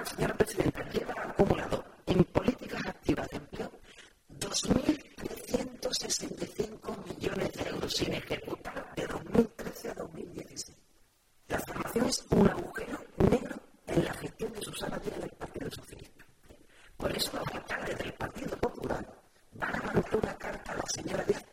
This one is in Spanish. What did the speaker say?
señora presidenta, lleva acumulado en políticas activas de empleo 2.365 millones de euros sin ejecutar de 2013 a 2016. La formación es un agujero negro en la gestión de Susana Díaz del Partido Socialista. Por eso los alcaldes del Partido Popular van a mandar una carta a la señora Díaz